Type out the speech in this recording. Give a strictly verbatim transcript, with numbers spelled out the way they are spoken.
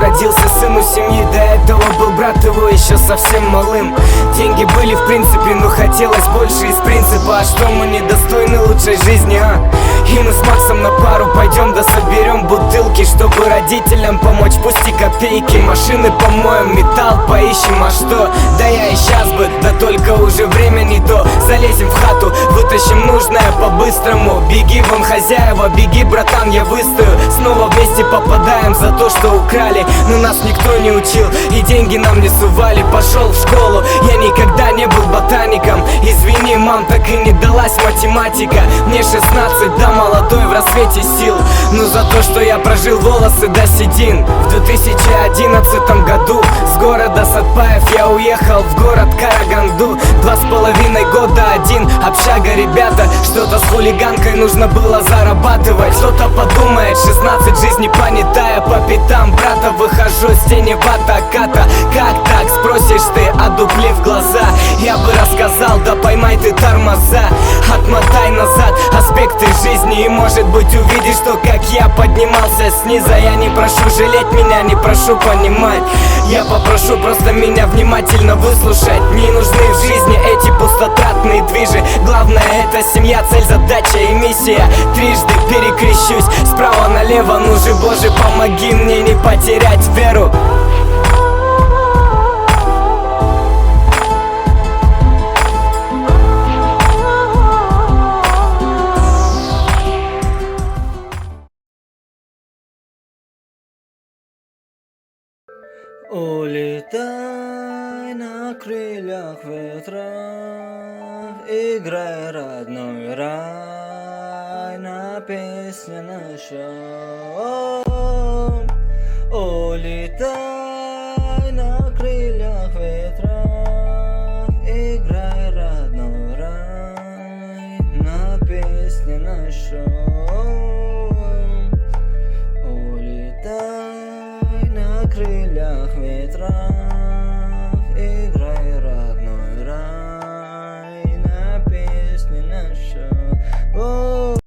родился сын у семьи, до этого был брат его еще совсем малым. Деньги были в принципе, но хотелось больше из принципа. А что мы недостойны лучшей жизни, а? И мы с Максом на пару пойдем да соберем бутылки, чтобы родителям помочь, пусть и копейки. Машины помоем, металл поищем, а что? Да я и сейчас бы, да только уже время не то. Залезем в хату, вытащим нужное по-быстрому. Беги, вон хозяева, беги, братан, я выстою. Снова вместе попадаем за то, что украли. Но нас никто не учил и деньги нам не сували. Пошел в школу, я никогда не был ботаником. Извини, мам, так и не далась математика. Мне шестнадцать, да молодой в рассвете сил. Но за то, что я прожил волосы до седин. В две тысячи одиннадцатом году с города Сатпаев я уехал в город Караганду. Два с половиной года один, общага, ребята. Что-то с хулиганкой нужно было зарабатывать. Кто-то подумает, шестнадцать, жизнь не понятая. По пятам брата выхожу с теневато ката. Как так, спросишь ты, одуплив глаза? Я бы рассказал, да поймай ты тормоза. Отмотай назад аспекты жизни, и может быть увидишь, что как я поднимался снизу. Я не прошу жалеть меня, не прошу понимать. Я попрошу просто меня внимательно выслушать. Не нужны в жизни эти пустотратные движи. Главное это семья, цель, задача и миссия. Трижды перекрещусь справа налево. Ну же, Боже, помоги мне не потерять веру. Улетай на крыльях ветра, играй родной рай на песне наша. Улетай на крыльях ветра, играй родной рай на песне наша. Улетай на крыльях ветра, играй родной рай на песне наша.